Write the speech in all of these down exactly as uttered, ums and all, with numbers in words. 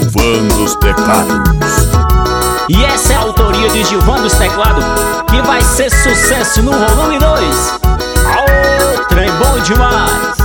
Gilvan dos Teclados. E essa é a autoria de Gilvan dos Teclados, que vai ser sucesso no volume dois. Aô, trem bom demais!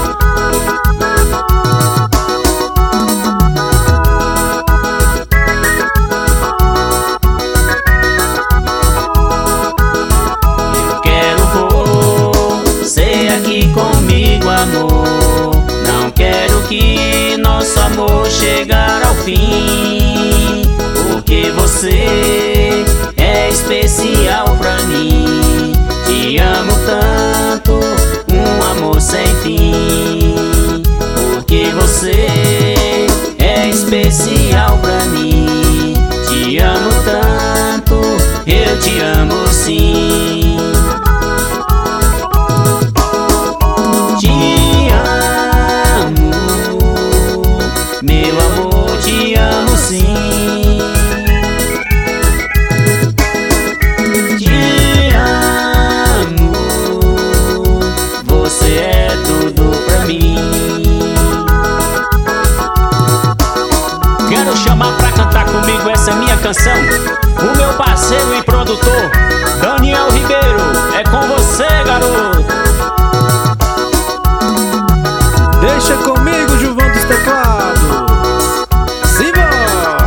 Eu quero você aqui comigo, amor. Não quero que nosso amor chegar ao fim, porque você é especial pra mim. Te amo tanto, um amor sem fim. Porque você é especial pra mim. Te amo tanto, eu te amo sim. Te amo, meu amor, te amo sim. Te amo, você é tudo pra mim. Quero chamar pra cantar comigo essa minha canção o meu parceiro e produtor Daniel Ribeiro. É com você, garoto. Deixa comigo, Gilvan dos Teclados. Simbora!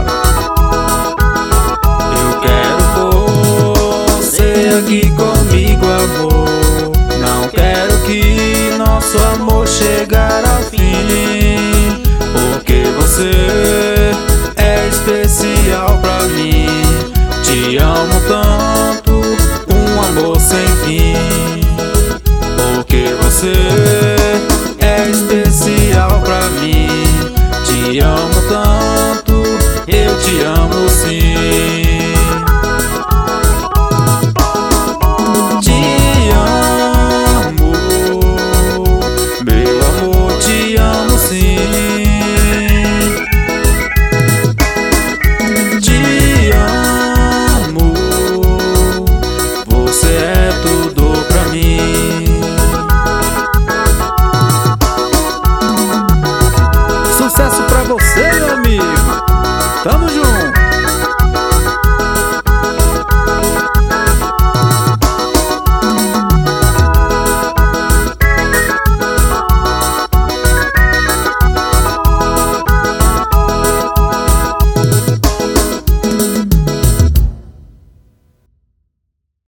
Eu quero você aqui comigo, amor. Não quero que nosso amor chegar ao fim, porque você é especial pra mim. Te amo tanto, um amor sem fim. Porque você é especial pra mim. Te amo tanto, eu te amo sim. Te amo, meu amor, te amo sim. Te amo, você é tudo pra mim. Sucesso pra você, meu amigo. Tamo junto.